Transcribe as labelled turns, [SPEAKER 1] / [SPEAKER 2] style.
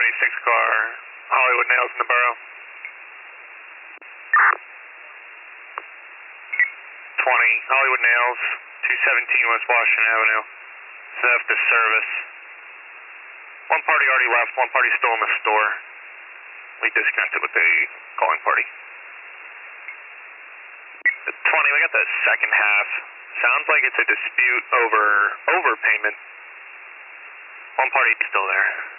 [SPEAKER 1] 76 car, Hollywood Nails in the borough. 20, Hollywood Nails, 217 West Washington Avenue. Theft of service. One party already left, one party still in the store. We disconnected with the calling party. 20, we got the second half. Sounds like it's a dispute over overpayment. One party still there.